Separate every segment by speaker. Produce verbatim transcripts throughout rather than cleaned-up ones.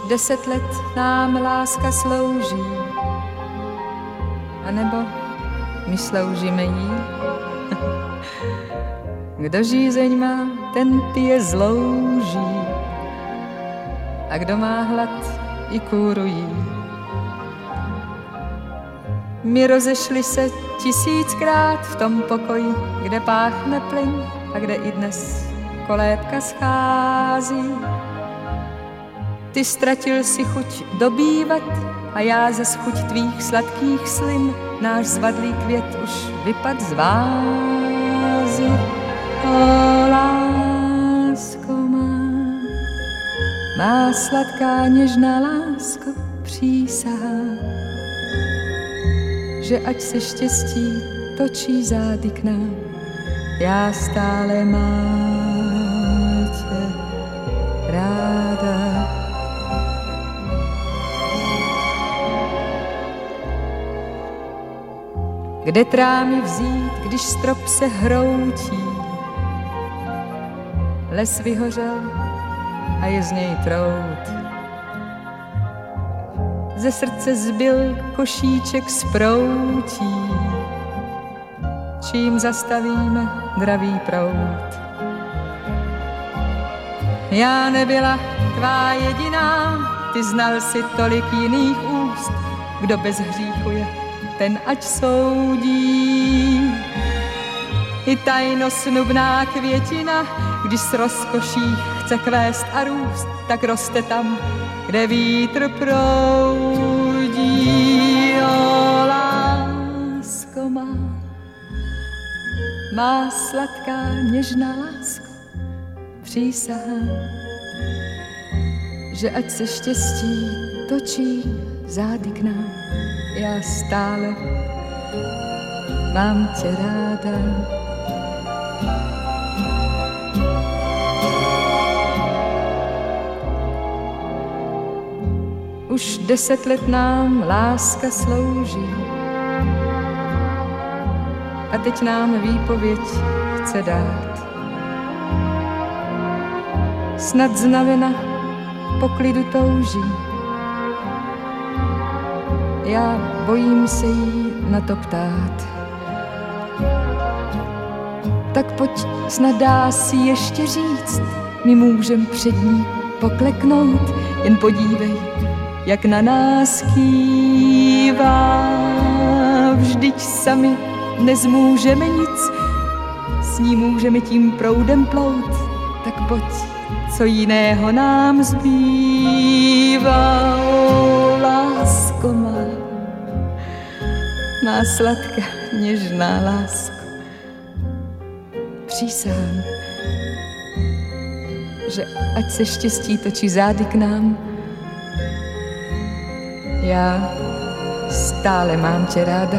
Speaker 1: deset let nám láska slouží, anebo my sloužíme jí. Kdo žízeň má, ten pije zlouží, a kdo má hlad, i kůru jí. My rozešli se tisíckrát v tom pokoji, kde páchne plyn a kde i dnes kolébka schází. Ty ztratil si chuť dobývat a já zas chuť tvých sladkých slin. Náš zvadlý květ už vypad z vázy. O lásko má, má sladká něžná lásko, přísahá, že ať se štěstí točí zády k nám, já stále mám tě ráda. Kde trámy vzít, když strop se hroutí? Les vyhořel a je z něj trout. Ze srdce zbyl košíček z proutí. Čím zastavíme dravý proud? Já nebyla tvá jediná, ty znal si tolik jiných úst. Kdo bez hříchu je, ten ať soudí. I tajno snubná květina, když s rozkoší chce kvést a růst, tak roste tam, kde vítr proudí. O lásko má, má sladká něžná lásko, přísahám, že ať se štěstí točí zády k nám, já stále mám tě ráda. Už deset let nám láska slouží a teď nám výpověď chce dát. Snad znavena po klidu touží, já bojím se jí na to ptát. Tak pojď, snad dá si ještě říct, my můžem před ní pokleknout, jen podívej, jak na nás kývá. Vždyť sami nezmůžeme nic, s ní můžeme tím proudem plout, tak pojď, co jiného nám zbývá. O lásko má, má sladká něžná lásko, přísahám, že ať se štěstí točí zády k nám, já stále mám tě ráda.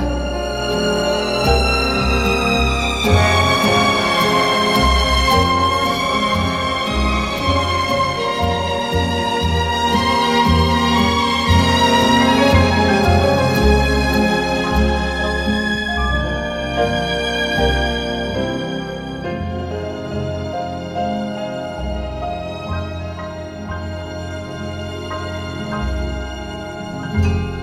Speaker 2: Thank you.